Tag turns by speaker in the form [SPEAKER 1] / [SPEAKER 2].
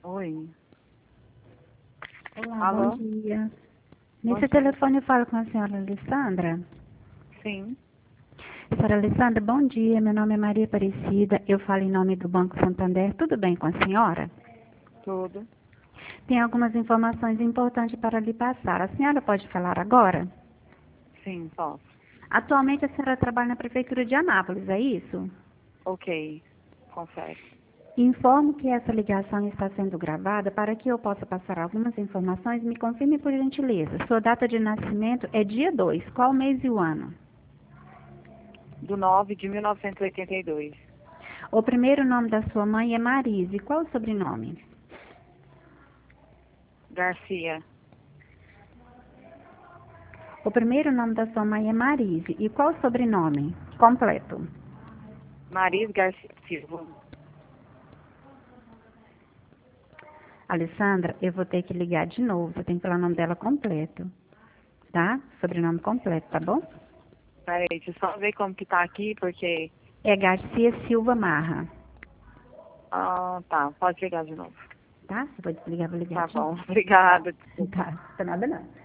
[SPEAKER 1] Oi.
[SPEAKER 2] Olá,
[SPEAKER 1] Alô?
[SPEAKER 2] bom dia.
[SPEAKER 1] Bom
[SPEAKER 2] Nesse
[SPEAKER 1] dia.
[SPEAKER 2] telefone eu falo com a senhora Alessandra.
[SPEAKER 1] Sim,
[SPEAKER 2] Senhora Alessandra, bom dia. Meu nome é Maria Aparecida. Eu falo em nome do Banco Santander. Tudo bem com a senhora?
[SPEAKER 1] tudo.
[SPEAKER 2] Tem algumas informações importantes para lhe passar. A senhora pode falar agora?
[SPEAKER 1] Sim, posso.
[SPEAKER 2] Atualmente a senhora trabalha na Prefeitura de Anápolis, é isso?
[SPEAKER 1] Ok. Confere.
[SPEAKER 2] Informo que essa ligação está sendo gravada para que eu possa passar algumas informações. Me confirme por gentileza. Sua data de nascimento é dia 2. Qual mês e o ano?
[SPEAKER 1] Do 9 de 1982.
[SPEAKER 2] O primeiro nome da sua mãe é Marise. Qual o sobrenome?
[SPEAKER 1] Garcia.
[SPEAKER 2] O primeiro nome da sua mãe é Marise. E qual o sobrenome? Completo.
[SPEAKER 1] Maris Garcia Silva.
[SPEAKER 2] Alessandra, eu vou ter que ligar de novo. Você tem que falar o nome dela completo. Tá? Sobrenome completo, tá bom?
[SPEAKER 1] Peraí, deixa eu só ver como que tá aqui, porque...
[SPEAKER 2] É Garcia Silva Marra.
[SPEAKER 1] Ah, tá. Pode ligar de novo.
[SPEAKER 2] Tá? Você pode ligar, vou ligar
[SPEAKER 1] Tá
[SPEAKER 2] de novo.
[SPEAKER 1] bom. Obrigada. Desculpa.
[SPEAKER 2] Tá, não tá nada não.